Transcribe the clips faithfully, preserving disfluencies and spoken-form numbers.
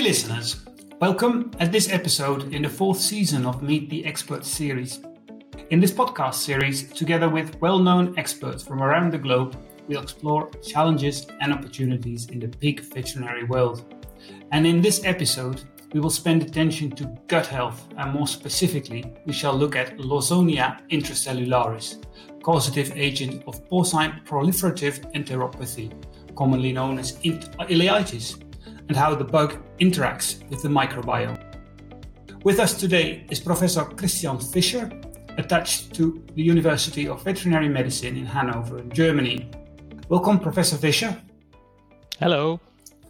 listeners, welcome at this episode in the fourth season of Meet the Expert series. In this podcast series, together with well-known experts from around the globe, we'll explore challenges and opportunities in the pig veterinary world. And in this episode, we will spend attention to gut health, and more specifically, we shall look at Lawsonia intracellularis, causative agent of porcine proliferative enteropathy, commonly known as ileitis, and how the bug interacts with the microbiome. With us today is Professor Christian Fischer, attached to the University of Veterinary Medicine in Hanover, Germany. Welcome, Professor Fischer. Hello.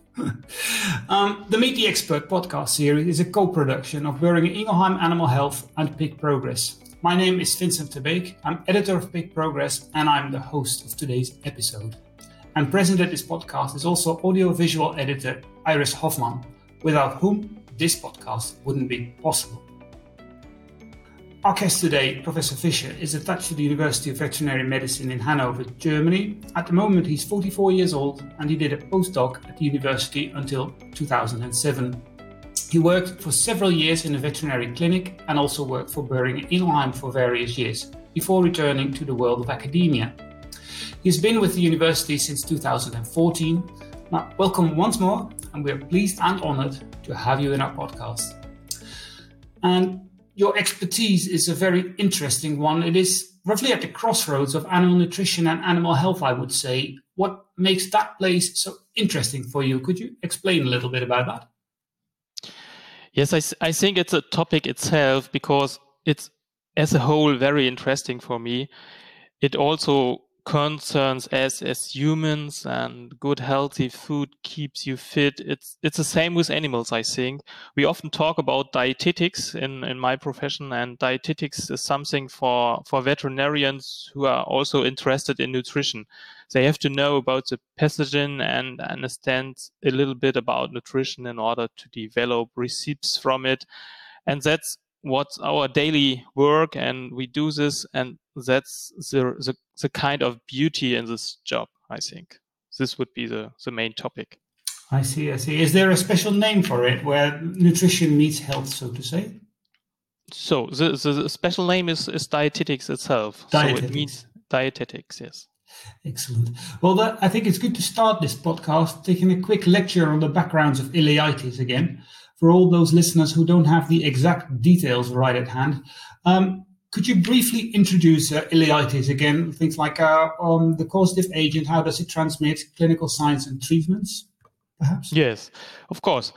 um, the Meet the Expert podcast series is a co-production of Boehringer Ingelheim Animal Health and Pig Progress. My name is Vincent de Beek. I'm editor of Pig Progress, and I'm the host of today's episode. And present at this podcast is also audiovisual editor Iris Hofman, without whom this podcast wouldn't be possible. Our guest today, Professor Fischer, is attached to the University of Veterinary Medicine in Hanover, Germany. At the moment, he's forty-four years old, and he did a postdoc at the university until two thousand seven. He worked for several years in a veterinary clinic and also worked for Boehringer Ingelheim for various years, before returning to the world of academia. He's been with the university since two thousand fourteen. Now, welcome once more, and we're pleased and honored to have you in our podcast. And your expertise is a very interesting one. It is roughly at the crossroads of animal nutrition and animal health, I would say. What makes that place so interesting for you? Could you explain a little bit about that? Yes, I, I think it's a topic itself because it's, as a whole, very interesting for me. It also concerns us as humans, and good healthy food keeps you fit. It's it's the same with animals, I think. We often talk about dietetics in, in my profession, and dietetics is something for, for veterinarians who are also interested in nutrition. They have to know about the pathogen and understand a little bit about nutrition in order to develop recipes from it. And that's what's our daily work, and we do this, and that's the, the the kind of beauty in this job, I think. This would be the, the main topic. I see, I see. Is there a special name for it, where nutrition meets health, so to say? So the, the, the special name is, is dietetics itself. Dietetics. So it means dietetics, yes. Excellent. Well, that, I think it's good to start this podcast taking a quick lecture on the backgrounds of ileitis again, for all those listeners who don't have the exact details right at hand. Um, could you briefly introduce uh, ileitis again? Things like uh, um, the causative agent, how does it transmit, clinical signs and treatments, perhaps? Yes, of course.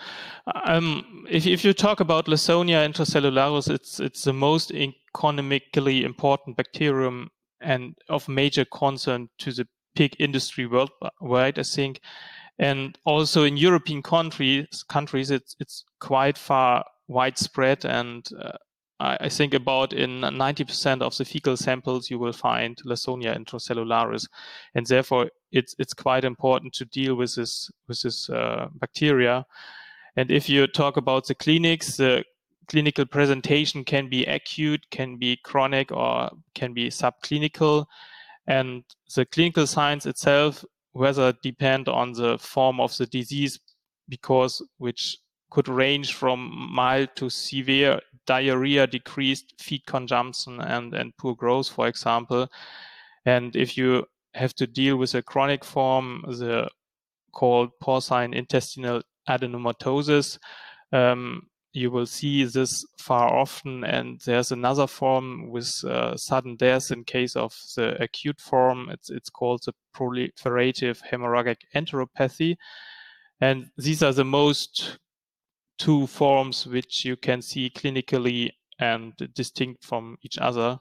Um, if, if you talk about Lawsonia intracellularis, it's it's the most economically important bacterium and of major concern to the pig industry worldwide, I think. And also in European countries, countries it's it's quite far widespread, and uh, I, I think about in ninety percent of the fecal samples you will find Lawsonia intracellularis, and therefore it's it's quite important to deal with this with this uh, bacteria. And if you talk about the clinics, the clinical presentation can be acute, can be chronic, or can be subclinical, and the clinical signs itself whether depend on the form of the disease, because which could range from mild to severe diarrhea, decreased feed consumption, and, and poor growth, for example. And if you have to deal with a chronic form, the called porcine intestinal adenomatosis, um, you will see this far often, and there's another form with uh, sudden death in case of the acute form. It's it's called the proliferative hemorrhagic enteropathy, and these are the most two forms which you can see clinically and distinct from each other.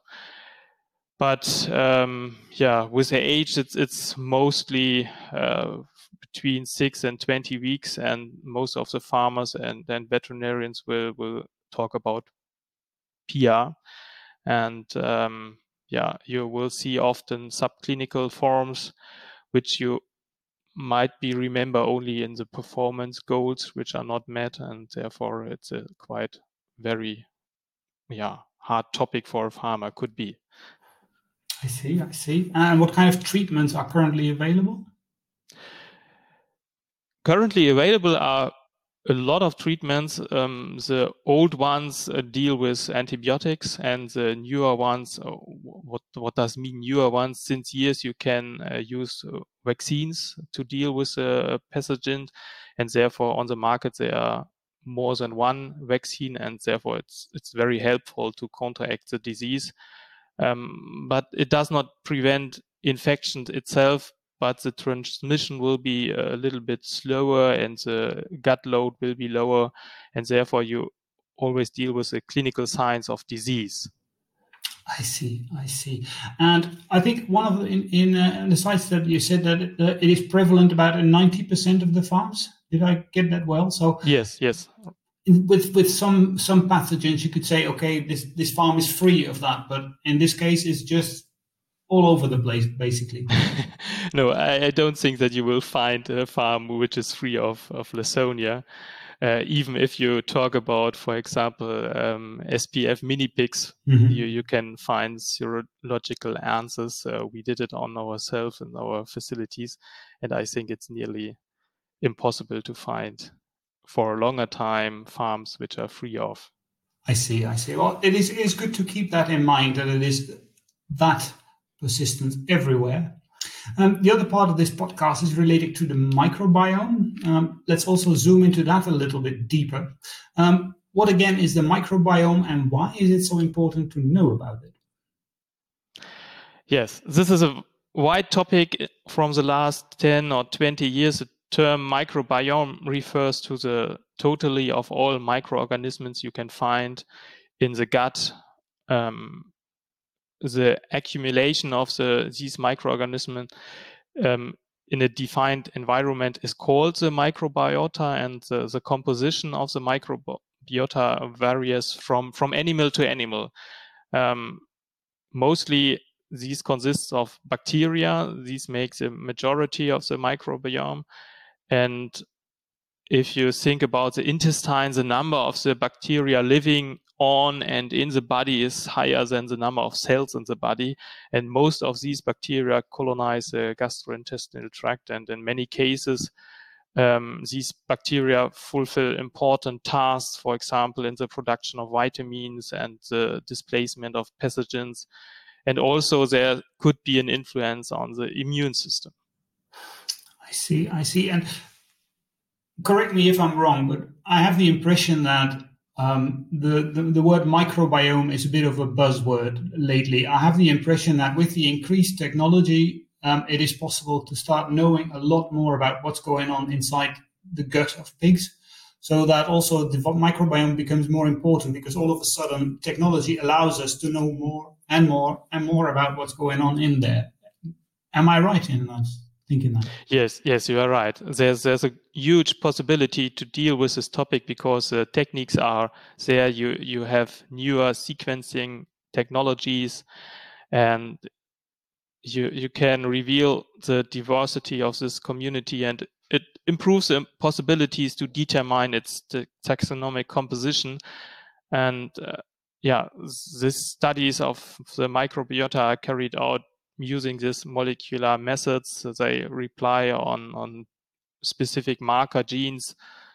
But um, yeah, with the age, it's it's mostly uh, between six and twenty weeks, and most of the farmers and then veterinarians will will talk about P R. And um, yeah, you will see often subclinical forms, which you might be remember only in the performance goals, which are not met, and therefore it's a quite very yeah hard topic for a farmer, could be. I see, I see. And what kind of treatments are currently available? Currently available are a lot of treatments, um, the old ones uh, deal with antibiotics, and the newer ones, uh, what what does mean newer ones? Since years you can uh, use uh, vaccines to deal with a pathogen, and therefore on the market there are more than one vaccine, and therefore it's it's very helpful to counteract the disease. Um, but it does not prevent infection itself, but the transmission will be a little bit slower and the gut load will be lower, and therefore you always deal with the clinical signs of disease. I see, I see. And I think one of the, in, in, uh, in the slides that you said that it, uh, it is prevalent about in ninety percent of the farms. Did I get that well? So yes, yes. In, with with some some pathogens, you could say, okay, this this farm is free of that, but in this case, it's just all over the place, basically. No, I, I don't think that you will find a farm which is free of of Lawsonia. Uh, even if you talk about, for example, um, S P F mini pigs, mm-hmm. you, you can find serological answers. Uh, we did it on ourselves in our facilities, and I think it's nearly impossible to find for a longer time farms which are free of. I see, I see. Well, it is, it is good to keep that in mind, that it is that persistent everywhere. Um, the other part of this podcast is related to the microbiome. Um, let's also zoom into that a little bit deeper. Um, what again is the microbiome, and why is it so important to know about it? Yes, this is a wide topic from the last ten or twenty years. The term microbiome refers to the totality of all microorganisms you can find in the gut. Um, the accumulation of the these microorganisms um, in a defined environment is called the microbiota, and the, the composition of the microbiota varies from, from animal to animal. Um, mostly these consists of bacteria. These make the majority of the microbiome. And if you think about the intestine, the number of the bacteria living on and in the body is higher than the number of cells in the body. And most of these bacteria colonize the gastrointestinal tract. And in many cases, um, these bacteria fulfill important tasks, for example, in the production of vitamins and the displacement of pathogens. And also there could be an influence on the immune system. I see, I see. And correct me if I'm wrong, but I have the impression that um, the, the, the word microbiome is a bit of a buzzword lately. I have the impression that with the increased technology, um, it is possible to start knowing a lot more about what's going on inside the gut of pigs. So that also the microbiome becomes more important, because all of a sudden technology allows us to know more and more and more about what's going on in there. Am I right in that? Thinking that? Yes, yes, you are right. There's there's a huge possibility to deal with this topic because the uh, techniques are there. You you have newer sequencing technologies, and you you can reveal the diversity of this community, and it improves the possibilities to determine its taxonomic composition. And uh, yeah, these studies of the microbiota are carried out using these molecular methods. They rely on, on specific marker genes.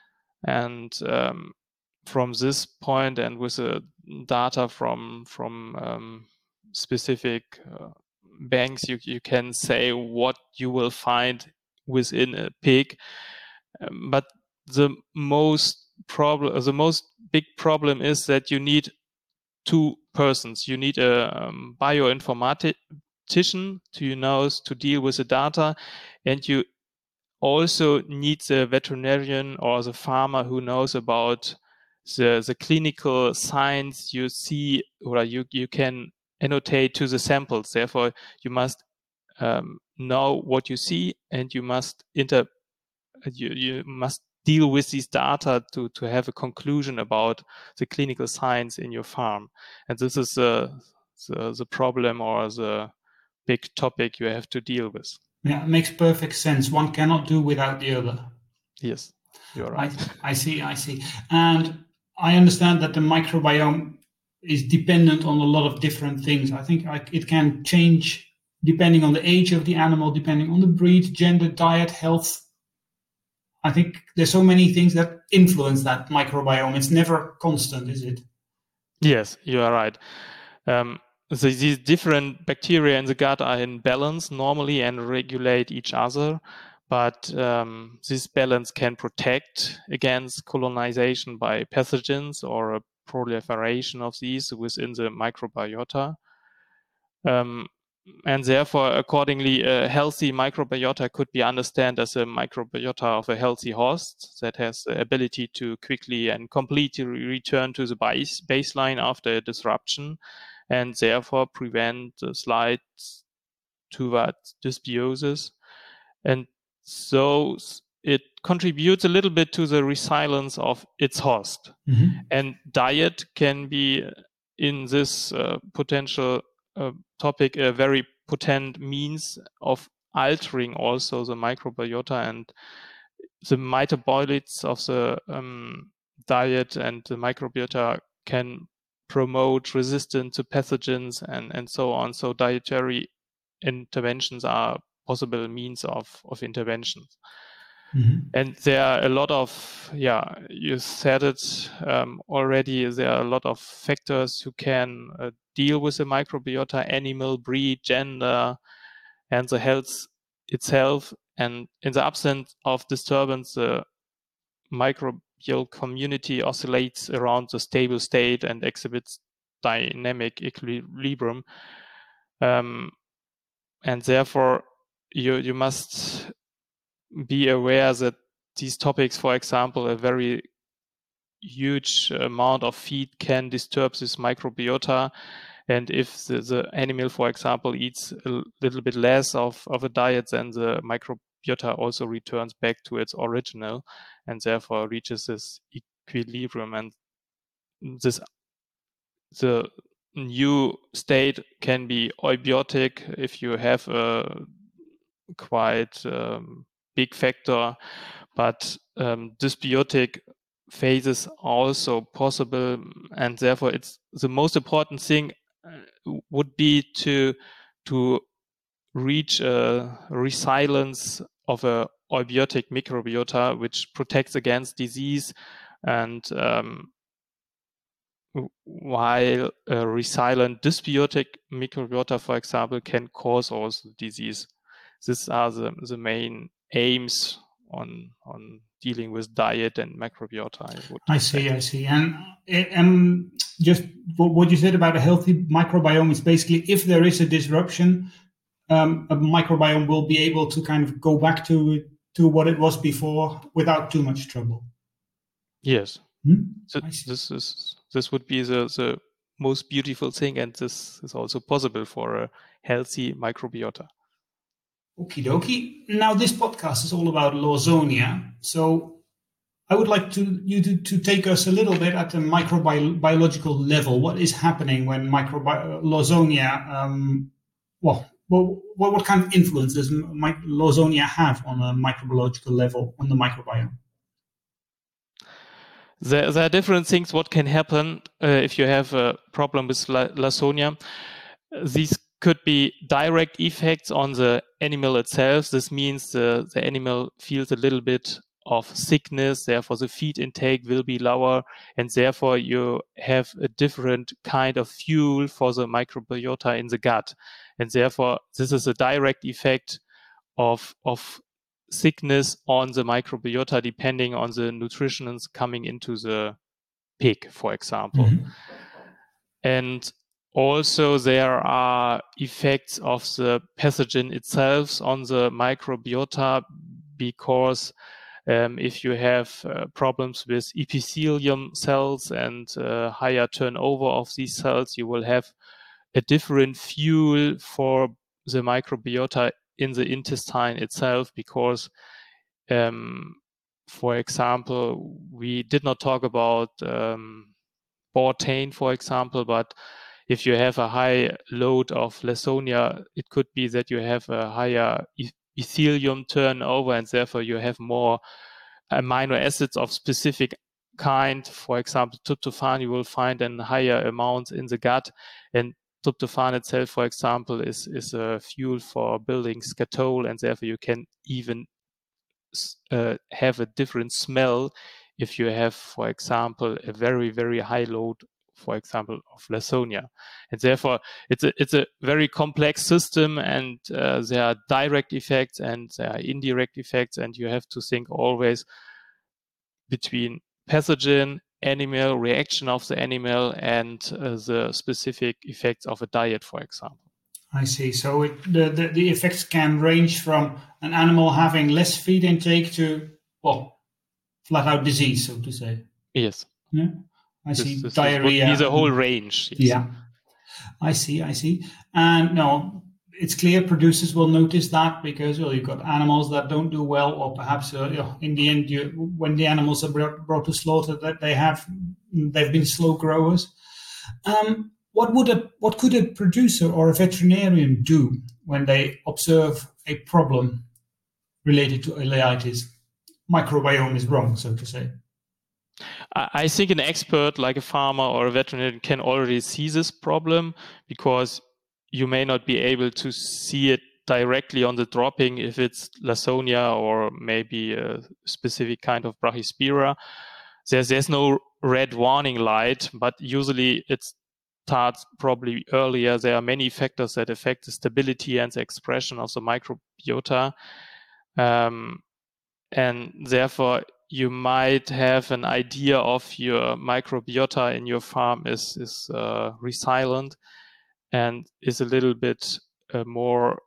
And um, from this point, and with the data from, from um, specific uh, banks, you, you can say what you will find within a pig. Um, but the most problem, the most big problem is that you need two persons. You need a um, bioinformatician to you know to deal with the data, and you also need the veterinarian or the farmer who knows about the the clinical signs you see or you you can annotate to the samples. Therefore, you must um, know what you see, and you must inter you you must deal with these data to to have a conclusion about the clinical signs in your farm. And this is the the, the problem or the big topic you have to deal with. Yeah, it makes perfect sense. One cannot do without the other. Yes, you're right. I, I see, I see. And I understand that the microbiome is dependent on a lot of different things. I think I, it can change depending on the age of the animal, depending on the breed, gender, diet, health. I think there's so many things that influence that microbiome. It's never constant, is it? Yes, you are right. Um, so these different bacteria in the gut are in balance normally and regulate each other, but um, this balance can protect against colonization by pathogens or a proliferation of these within the microbiota. Um, and therefore, accordingly, a healthy microbiota could be understood as a microbiota of a healthy host that has the ability to quickly and completely return to the base, baseline after a disruption, and therefore prevent the slide towards dysbiosis. And so it contributes a little bit to the resilience of its host. Mm-hmm. And diet can be in this uh, potential uh, topic a very potent means of altering also the microbiota and the metabolites of the um, diet and the microbiota can promote resistance to pathogens and, and so on. So dietary interventions are possible means of, of interventions. Mm-hmm. And there are a lot of, yeah, you said it um, already, there are a lot of factors who can uh, deal with the microbiota, animal, breed, gender, and the health itself. And in the absence of disturbance, the microbial community oscillates around the stable state and exhibits dynamic equilibrium. Um, and therefore, you, you must be aware that these topics, for example, a very huge amount of feed can disturb this microbiota. And if the, the animal, for example, eats a little bit less of, of a diet, then the microbiota also returns back to its original and therefore reaches this equilibrium. And this the new state can be eubiotic if you have a quite um, big factor, but um, dysbiotic phases also possible, and therefore it's the most important thing uh, would be to to reach a resilience of a eubiotic microbiota which protects against disease, and um, while a resilient dysbiotic microbiota, for example, can cause also disease. These are the, the main aims on on dealing with diet and microbiota. I, would I see, say. I see. And um, just what you said about a healthy microbiome is basically if there is a disruption, um, a microbiome will be able to kind of go back to to what it was before without too much trouble. Yes. Hmm? So this is this would be the, the most beautiful thing, and this is also possible for a healthy microbiota. Okie dokie. Now this podcast is all about Lawsonia. So I would like to you to, to take us a little bit at the microbiological level. What is happening when microbi- Lawsonia, um, well, what, what, what kind of influence does my, Lawsonia have on a microbiological level on the microbiome? There, there are different things what can happen uh, if you have a problem with Lawsonia. These could be direct effects on the animal itself. This means the, the animal feels a little bit of sickness, therefore the feed intake will be lower, and therefore you have a different kind of fuel for the microbiota in the gut. And therefore this is a direct effect of, of sickness on the microbiota depending on the nutrients coming into the pig, for example. Mm-hmm. And also there are effects of the pathogen itself on the microbiota, because um, if you have uh, problems with epithelium cells and uh, higher turnover of these cells, you will have a different fuel for the microbiota in the intestine itself, because um, for example, we did not talk about um, Bordetane, for example, but if you have a high load of Lawsonia, it could be that you have a higher epithelium turnover, and therefore you have more amino acids of specific kind. For example, tryptophan you will find in higher amounts in the gut, and tryptophan itself, for example, is, is a fuel for building scatole, and therefore you can even uh, have a different smell if you have, for example, a very, very high load, for example, of Lawsonia. And therefore, it's a, it's a very complex system, and uh, there are direct effects and there are indirect effects, and you have to think always between pathogen, animal, reaction of the animal, and uh, the specific effects of a diet, for example. I see. So it, the, the, the effects can range from an animal having less feed intake to, well, flat out disease, so to say. Yes. Yeah, I this, see. This Diarrhea. Would be the whole range. Yes. Yeah, I see. I see. And no, it's clear producers will notice that because, well, you've got animals that don't do well, or perhaps uh, you know, in the end, you, when the animals are brought, brought to slaughter, that they have they've been slow growers. Um, what would a what could a producer or a veterinarian do when they observe a problem related to ileitis? Microbiome is wrong, so to say. I think an expert like a farmer or a veterinarian can already see this problem, because you may not be able to see it directly on the dropping if it's Lawsonia or maybe a specific kind of Brachyspira. There's, there's no red warning light, but usually it starts probably earlier. There are many factors that affect the stability and the expression of the microbiota. Um, and therefore, you might have an idea of your microbiota in your farm is, is uh, resilient and is a little bit uh, more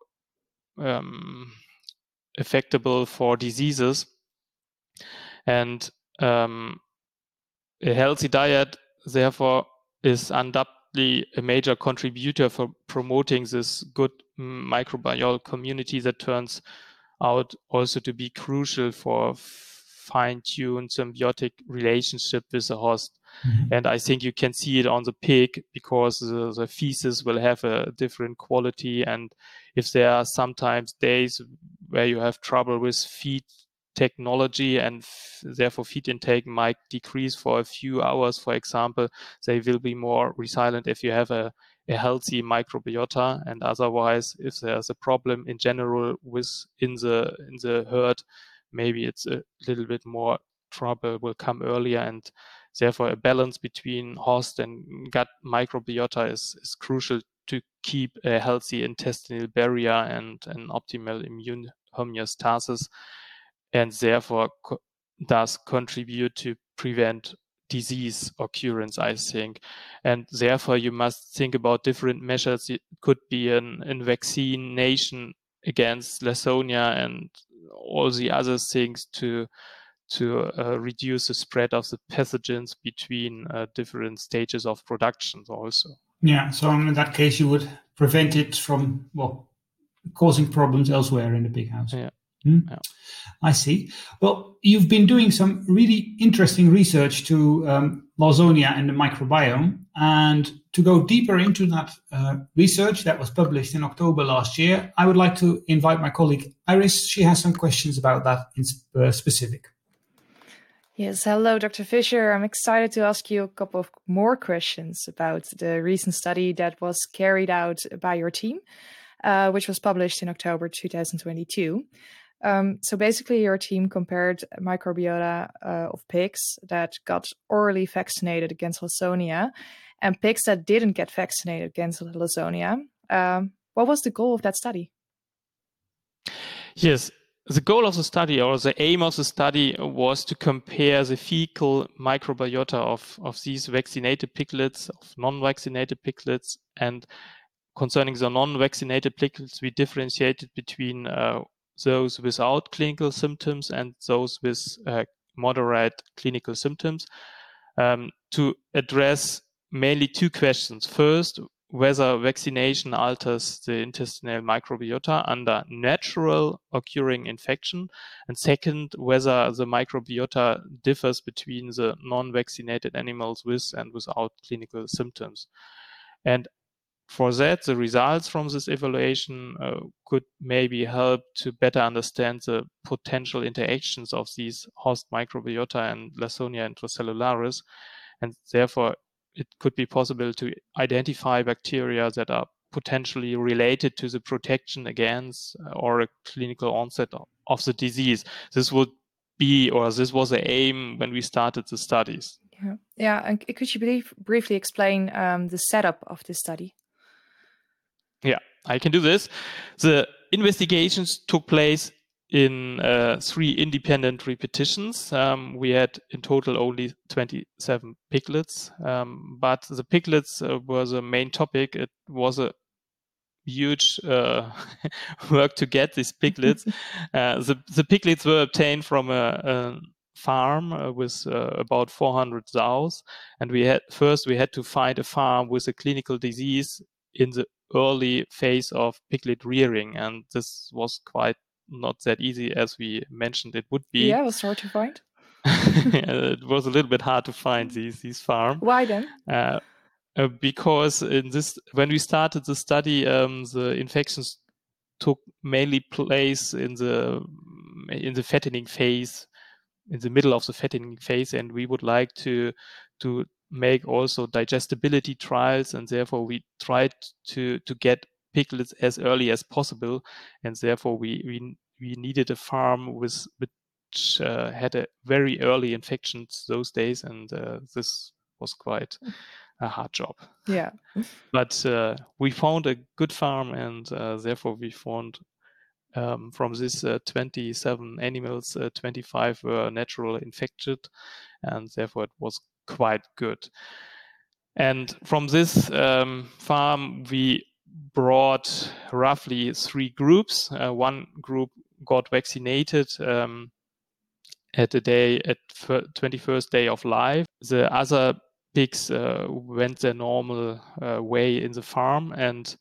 um, affectable for diseases. And um, a healthy diet, therefore, is undoubtedly a major contributor for promoting this good microbial community that turns out also to be crucial for fine-tuned symbiotic relationship with the host. Mm-hmm. And I think you can see it on the pig, because the, the feces will have a different quality. And if there are sometimes days where you have trouble with feed technology and f- therefore feed intake might decrease for a few hours, for example, they will be more resilient if you have a, a healthy microbiota. And otherwise, if there's a problem in general within the in the herd, maybe it's a little bit more trouble will come earlier, and therefore a balance between host and gut microbiota is, is crucial to keep a healthy intestinal barrier and an optimal immune homeostasis, and therefore co- does contribute to prevent disease occurrence, I think. And therefore you must think about different measures. It could be an, an vaccination against Lawsonia and all the other things to to uh, reduce the spread of the pathogens between uh, different stages of production also. Yeah, so in that case, you would prevent it from, well, causing problems elsewhere in the pig house. Yeah. Hmm? Yeah. I see. Well, you've been doing some really interesting research to um, Lawsonia and the microbiome. And to go deeper into that uh, research that was published in October last year, I would like to invite my colleague Iris. She has some questions about that in uh, specific. Yes, hello, Doctor Fischer. I'm excited to ask you a couple of more questions about the recent study that was carried out by your team, uh, which was published in October two thousand twenty-two. Um, so basically, your team compared microbiota uh, of pigs that got orally vaccinated against Lawsonia and pigs that didn't get vaccinated against Lawsonia. Um, what was the goal of that study? Yes. The goal of the study, or the aim of the study, was to compare the fecal microbiota of, of these vaccinated piglets, of non-vaccinated piglets. And concerning the non-vaccinated piglets, we differentiated between uh, those without clinical symptoms and those with uh, moderate clinical symptoms, um, to address mainly two questions. First, whether vaccination alters the intestinal microbiota under natural occurring infection. And second, whether the microbiota differs between the non-vaccinated animals with and without clinical symptoms. And for that, the results from this evaluation uh, could maybe help to better understand the potential interactions of these host microbiota and Lawsonia intracellularis, and therefore it could be possible to identify bacteria that are potentially related to the protection against or a clinical onset of the disease. This would be, or this was the aim when we started the studies. Yeah, yeah. And could you brief, briefly explain um, the setup of this study? Yeah, I can do this. The investigations took place in uh, three independent repetitions. Um, we had in total only twenty-seven piglets, um, but the piglets uh, were the main topic. It was a huge uh, work to get these piglets. uh, the, the piglets were obtained from a, a farm uh, with uh, about four hundred sows, and we had first we had to find a farm with a clinical disease in the early phase of piglet rearing, and this was quite not that easy as we mentioned it would be. Yeah, it was hard to find. It was a little bit hard to find these these farms. Why then? Uh, uh, because in this, when we started the study, um, the infections took mainly place in the in the fattening phase, in the middle of the fattening phase, and we would like to to make also digestibility trials, and therefore we tried to to get piglets as early as possible, and therefore we we, we needed a farm with which uh, had a very early infections those days, and uh, this was quite a hard job. Yeah. But uh, we found a good farm, and uh, therefore we found um, from these uh, twenty-seven animals, uh, twenty-five were naturally infected, and therefore it was quite good. And from this um, farm, we brought roughly three groups. Uh, one group got vaccinated um, at the day at twenty-first day of life. The other pigs uh, went their normal uh, way in the farm, and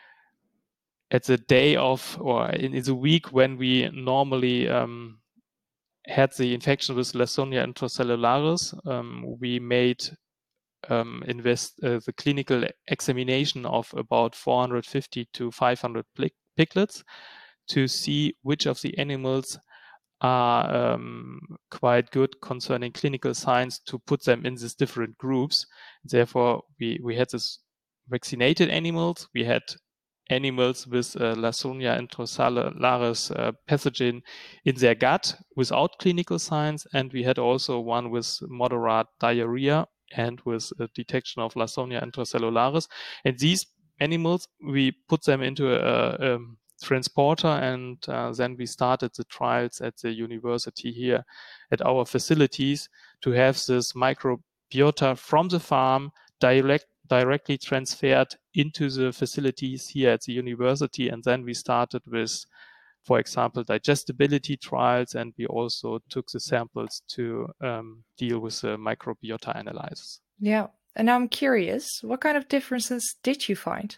at the day of, or in, in the week when we normally um, had the infection with Lawsonia intracellularis, um, we made um, invest uh, the clinical examination of about four hundred fifty to five hundred piglets to see which of the animals are um, quite good concerning clinical signs, to put them in these different groups. Therefore, we, we had this vaccinated animals, we had animals with uh, Lawsonia intracellularis uh, pathogen in their gut without clinical signs, and we had also one with moderate diarrhea and with a detection of Lawsonia intracellularis. And these animals, we put them into a, a transporter, and uh, then we started the trials at the university here at our facilities to have this microbiota from the farm direct directly transferred into the facilities here at the university. And then we started with, for example, digestibility trials, and we also took the samples to um, deal with the microbiota analysis. Yeah, and now I'm curious, what kind of differences did you find?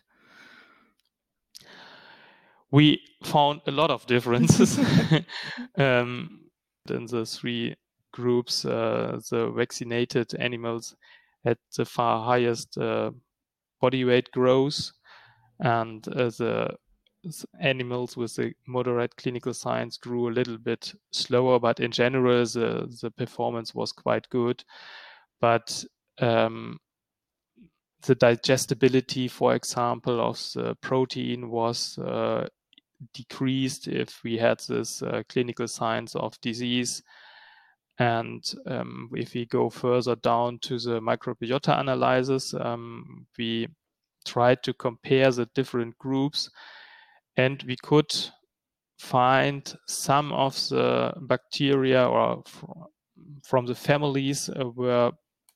We found a lot of differences um, in the three groups. Uh, the vaccinated animals had the far highest uh, body weight growth, and uh, the animals with the moderate clinical signs grew a little bit slower, but in general the, the performance was quite good. But um, the digestibility, for example, of the protein was uh, decreased if we had this uh, clinical signs of disease. And um, if we go further down to the microbiota analysis, um, we tried to compare the different groups, and we could find some of the bacteria or fr- from the families uh, were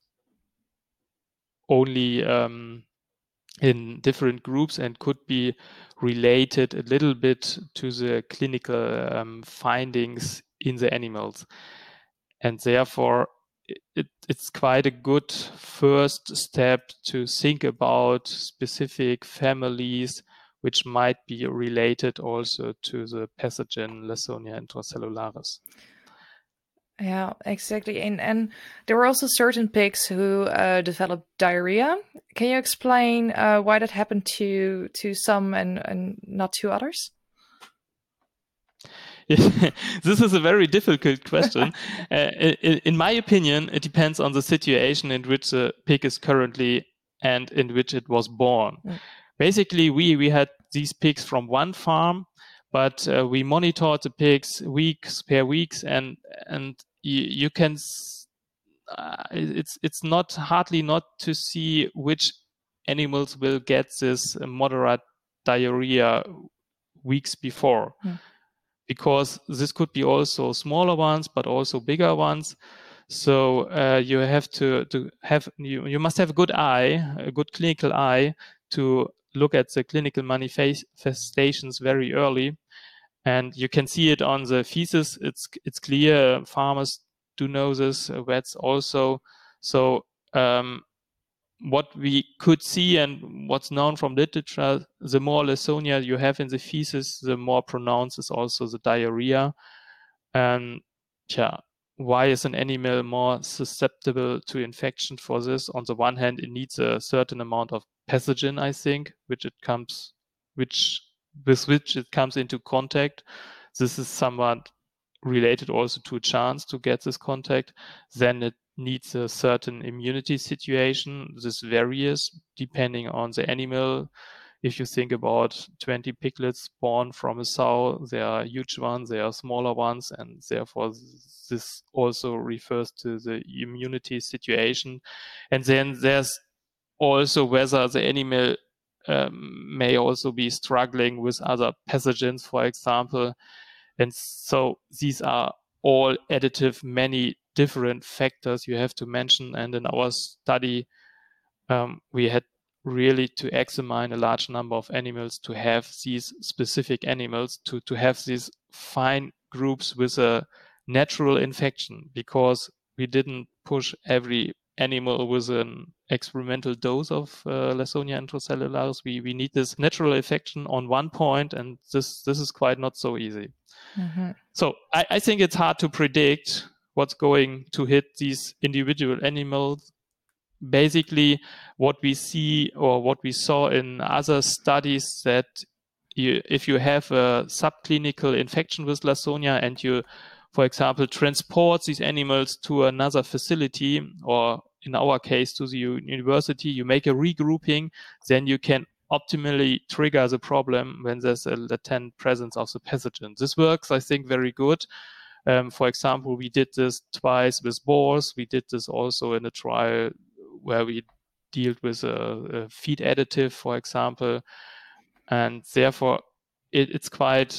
only um, in different groups and could be related a little bit to the clinical um, findings in the animals. And therefore, it, it's quite a good first step to think about specific families which might be related also to the pathogen Lawsonia intracellularis. Yeah, exactly. And and there were also certain pigs who uh, developed diarrhea. Can you explain uh, why that happened to to some and, and not to others? This is a very difficult question. uh, in, in my opinion, it depends on the situation in which the pig is currently and in which it was born. Mm. basically we we had these pigs from one farm, but uh, we monitored the pigs weeks per weeks, and and you, you can uh, it's it's not hardly not to see which animals will get this moderate diarrhea weeks before, Hmm. because this could be also smaller ones, but also bigger ones. So uh, you have to to have you you must have a good eye, a good clinical eye, to look at the clinical manifestations very early, and you can see it on the feces. It's it's clear. Farmers do know this, uh, vets also. So um, what we could see and what's known from literature, the more Lawsonia you have in the feces, the more pronounced is also the diarrhea. And yeah, why is an animal more susceptible to infection for this? On the one hand, it needs a certain amount of pathogen, I think, which it comes, which with which it comes into contact. This is somewhat related also to a chance to get this contact. Then it needs a certain immunity situation. This varies depending on the animal. If you think about twenty piglets born from a sow, there are huge ones, there are smaller ones, and therefore this also refers to the immunity situation. And then there's also whether the animal um, may also be struggling with other pathogens, for example. And so these are all additive, many different factors you have to mention. And in our study, um, we had really to examine a large number of animals to have these specific animals, to, to have these fine groups with a natural infection, because we didn't push every animal with an experimental dose of uh, Lawsonia intracellularis. We, we need this natural infection on one point, and this, this is quite not so easy. Mm-hmm. So I, I think it's hard to predict what's going to hit these individual animals. Basically, what we see or what we saw in other studies, that you, if you have a subclinical infection with Lawsonia and you, for example, transport these animals to another facility, or in our case to the university, you make a regrouping, then you can optimally trigger the problem when there's a latent presence of the pathogen. This works, I think, very good. Um, for example, we did this twice with boars. We did this also in a trial where we dealt with a, a feed additive, for example. And therefore, it, it's quite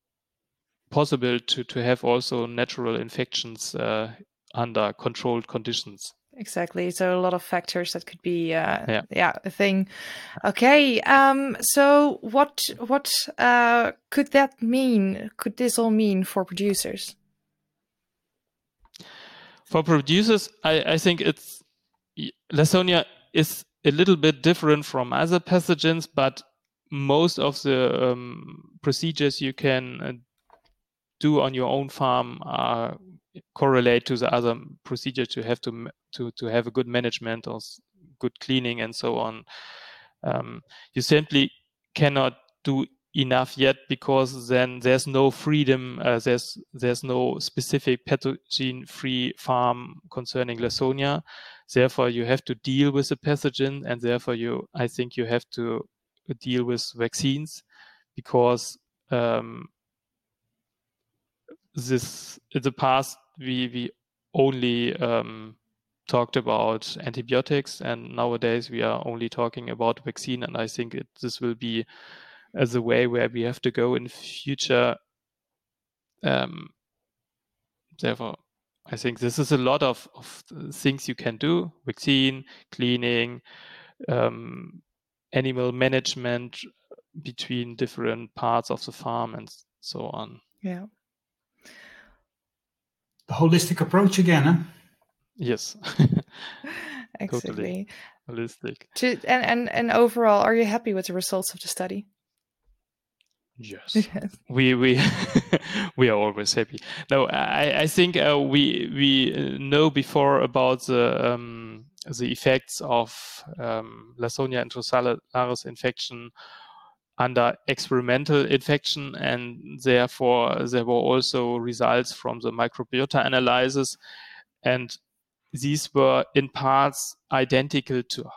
possible to, to have also natural infections uh, under controlled conditions. Exactly. So a lot of factors that could be, uh, yeah. yeah, a thing. Okay. Um, so what what uh, could that mean? Could this all mean for producers? For producers, I, I think it's Lawsonia is a little bit different from other pathogens, but most of the um, procedures you can uh, do on your own farm uh, correlate to the other procedures you have to to to have a good management or good cleaning and so on. Um, you simply cannot do enough yet, because then there's no freedom. Uh, there's there's no specific pathogen-free farm concerning Lawsonia. Therefore, you have to deal with the pathogen, and therefore you I think you have to deal with vaccines, because um, this in the past we we only um, talked about antibiotics, and nowadays we are only talking about vaccine. And I think it, this will be as a way where we have to go in future. Um, therefore, I think this is a lot of, of things you can do: vaccine, cleaning, um, animal management between different parts of the farm, and so on. Yeah. The holistic approach again, huh? Yes. Exactly. Totally holistic. To, and, and, and overall, are you happy with the results of the study? Yes. yes. We we we are always happy. No, I I think uh, we we know before about the um, the effects of um, Lawsonia intracellularis infection under experimental infection, and therefore there were also results from the microbiota analysis, and these were in parts identical to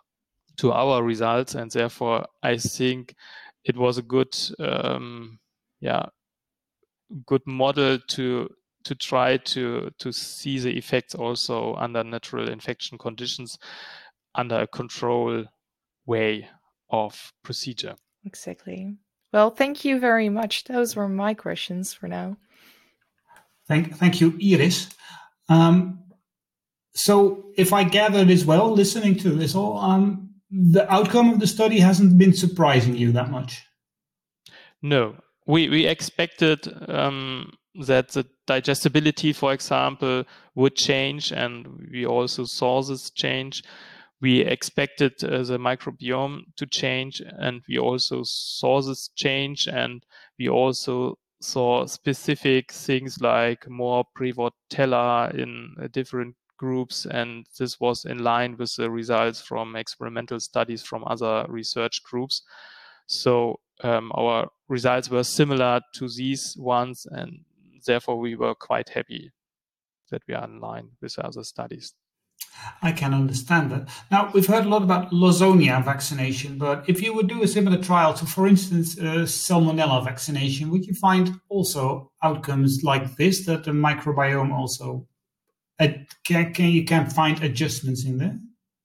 to our results, and therefore I think it was a good, um, yeah, good model to to try to to see the effects also under natural infection conditions, under a control way of procedure. Exactly. Well, thank you very much. Those were my questions for now. Thank, thank you, Iris. Um, so, if I gather this well, listening to this all, um, the outcome of the study hasn't been surprising you that much. No, we we expected um, that the digestibility, for example, would change, and we also saw this change. We expected uh, the microbiome to change, and we also saw this change, and we also saw specific things like more Prevotella in uh, different groups, and this was in line with the results from experimental studies from other research groups. So um, our results were similar to these ones, and therefore we were quite happy that we are in line with other studies. I can understand that. Now, we've heard a lot about Lawsonia vaccination, but if you would do a similar trial to, for instance, uh, Salmonella vaccination, would you find also outcomes like this, that the microbiome also, uh, can, can you can find adjustments in there?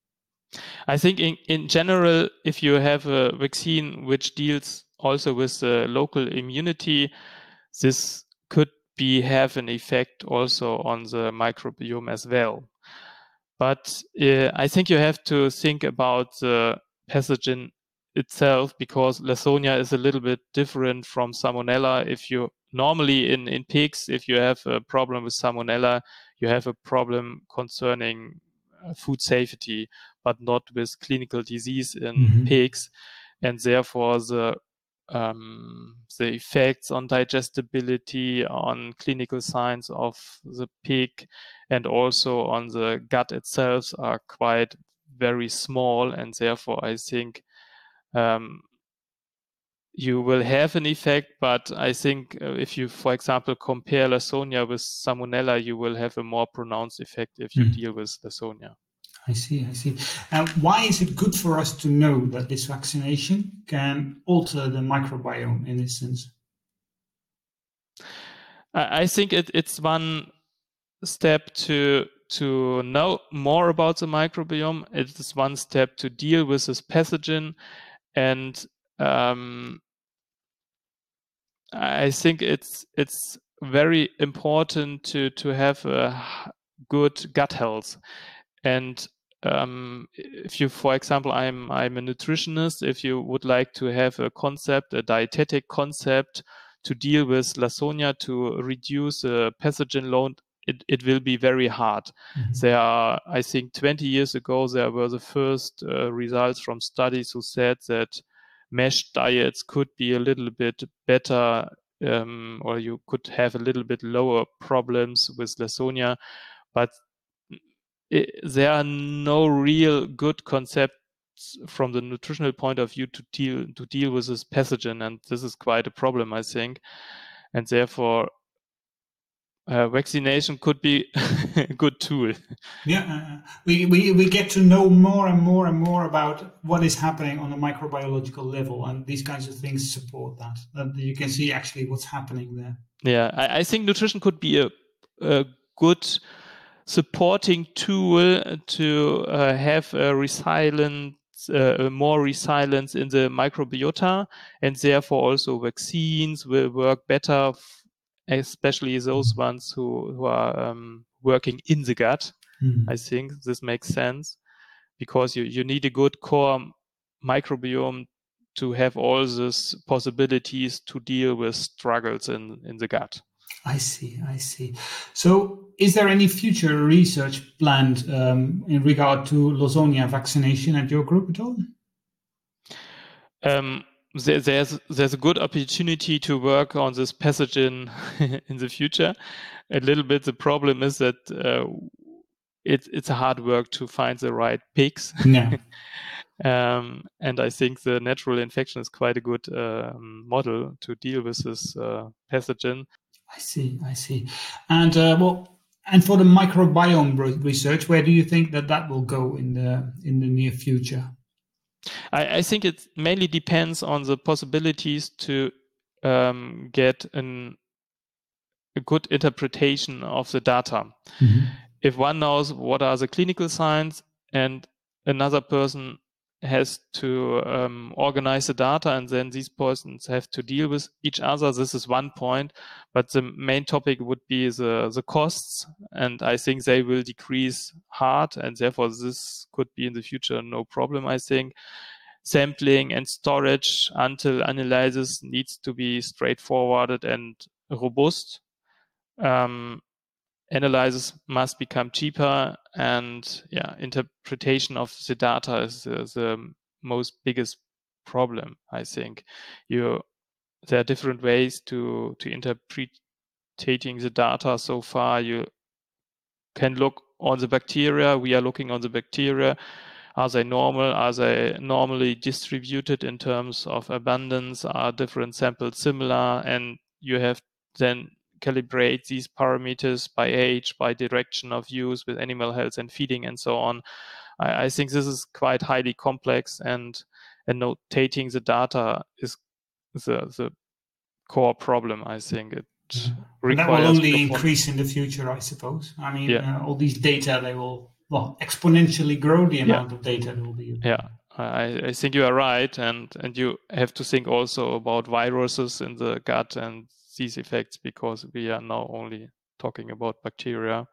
I think in, in general, if you have a vaccine which deals also with the local immunity, this could be have an effect also on the microbiome as well. But uh, I think you have to think about the pathogen itself, because Lawsonia is a little bit different from Salmonella. If you normally in, in pigs, if you have a problem with Salmonella, you have a problem concerning uh, food safety, but not with clinical disease in mm-hmm. pigs. And therefore the Um, the effects on digestibility, on clinical signs of the pig, and also on the gut itself are quite very small, and therefore I think um, you will have an effect, but I think uh, if you, for example, compare Lawsonia with Salmonella, you will have a more pronounced effect if you mm. deal with Lawsonia. I see, I see. And why is it good for us to know that this vaccination can alter the microbiome in this sense? I think it, it's one step to to know more about the microbiome. It is one step to deal with this pathogen, and um, I think it's it's very important to to have a good gut health. And um, if you, for example, I'm I'm a nutritionist. If you would like to have a concept, a dietetic concept to deal with Lawsonia to reduce the pathogen load, it, it will be very hard. Mm-hmm. There are, I think, twenty years ago, there were the first uh, results from studies who said that mesh diets could be a little bit better, um, or you could have a little bit lower problems with Lawsonia, but it, there are no real good concepts from the nutritional point of view to deal to deal with this pathogen, and this is quite a problem, I think, and therefore uh, vaccination could be a good tool. Yeah, uh, we, we we get to know more and more and more about what is happening on a microbiological level, and these kinds of things support that. That you can see actually what's happening there. Yeah, I, I think nutrition could be a, a good supporting tool to uh, have a resilient, uh, more resilience in the microbiota, and therefore also vaccines will work better, especially those ones who, who are um, working in the gut. Mm-hmm. I think this makes sense, because you, you need a good core microbiome to have all these possibilities to deal with struggles in, in the gut. I see, I see. So is there any future research planned um, in regard to Lawsonia vaccination at your group at all? Um, there, there's there's a good opportunity to work on this pathogen in the future. A little bit the problem is that uh, it, it's a hard work to find the right pigs. Yeah. um, and I think the natural infection is quite a good uh, model to deal with this uh, pathogen. I see, I see. And uh, well, and for the microbiome research, where do you think that that will go in the in the near future? I, I think it mainly depends on the possibilities to um, get an, a good interpretation of the data. Mm-hmm. If one knows what are the clinical signs and another person has to um, organize the data, and then these persons have to deal with each other, this is one point. But the main topic would be the, the costs, and I think they will decrease hard, and therefore this could be in the future no problem, I think. Sampling and storage until analysis needs to be straightforward and robust. Um, analysis must become cheaper, and yeah, interpretation of the data is the, the most biggest problem, I think. You, there are different ways to, to interpreting the data. So far, you can look on the bacteria. We are looking on the bacteria. Are they normal? Are they normally distributed in terms of abundance? Are different samples similar? And you have then calibrate these parameters by age, by direction of use with animal health and feeding and so on. I, I think this is quite highly complex, and, and notating the data is the, the core problem, I think. It yeah. And that will only increase in the future, I suppose. I mean, yeah. uh, all these data, they will well exponentially grow the amount yeah. of data that will be. Yeah, I, I think you are right, and and you have to think also about viruses in the gut and these effects, because we are now only talking about bacteria,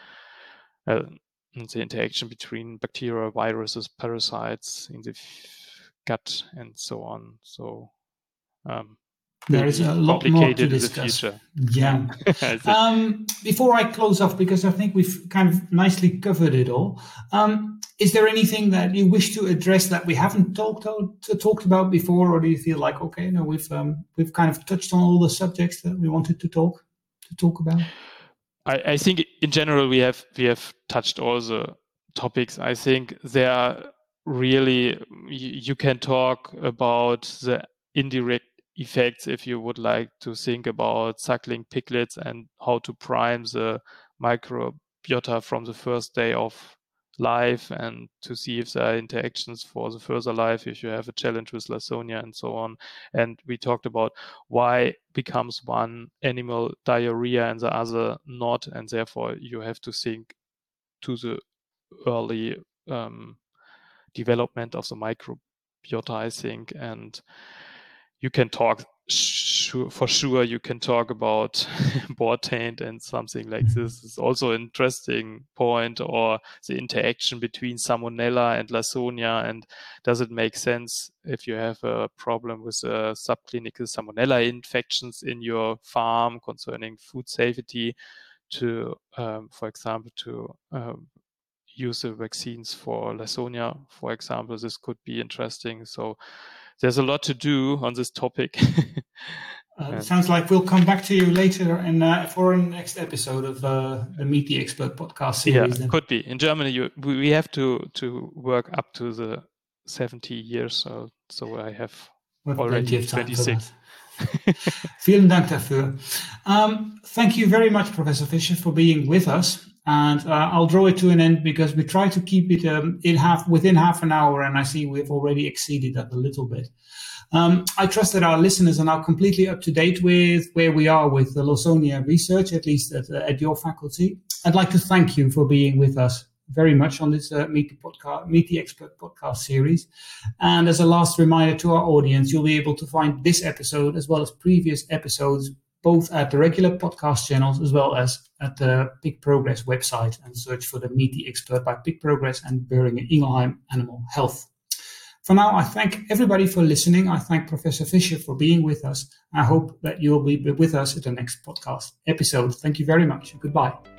uh, and the interaction between bacteria, viruses, parasites in the f- gut, and so on. So. Um, There is a lot more to discuss. Yeah. um, before I close off, because I think we've kind of nicely covered it all, um, is there anything that you wish to address that we haven't talked out, talked about before, or do you feel like, okay, no, we've um, we've kind of touched on all the subjects that we wanted to talk to talk about? I, I think in general we have we have touched all the topics. I think there are really you, you can talk about the indirect effects if you would like to think about suckling piglets and how to prime the microbiota from the first day of life, and to see if there are interactions for the further life if you have a challenge with Lawsonia and so on. And we talked about why becomes one animal diarrhea and the other not, and therefore you have to think to the early um, development of the microbiota, I think. And you can talk sure, for sure you can talk about boar taint and something like this. It's also an interesting point, or the interaction between Salmonella and Lawsonia, and does it make sense if you have a problem with uh, subclinical Salmonella infections in your farm concerning food safety to, um, for example, to um, use the vaccines for Lawsonia, for example. This could be interesting. So there's a lot to do on this topic. uh, it sounds like we'll come back to you later in, uh, for a next episode of uh, the Meet the Expert podcast series. Yeah, then. Could be. In Germany, you, we have to, to work up to the seventy years. So, so I have With already twenty-six. Vielen Dank dafür. Um, thank you very much, Professor Fischer, for being with us. And uh, I'll draw it to an end because we try to keep it um, in half within half an hour, and I see we've already exceeded that a little bit. Um, I trust that our listeners are now completely up to date with where we are with the Lawsonia research, at least at, uh, at your faculty. I'd like to thank you for being with us very much on this uh, Meet the podcast, Meet the Expert podcast series. And as a last reminder to our audience, you'll be able to find this episode as well as previous episodes both at the regular podcast channels as well as at the Pig Progress website, and search for the Meet the Expert by Pig Progress and Boehringer Ingelheim Animal Health. For now, I thank everybody for listening. I thank Professor Fischer for being with us. I hope that you'll be with us at the next podcast episode. Thank you very much. Goodbye.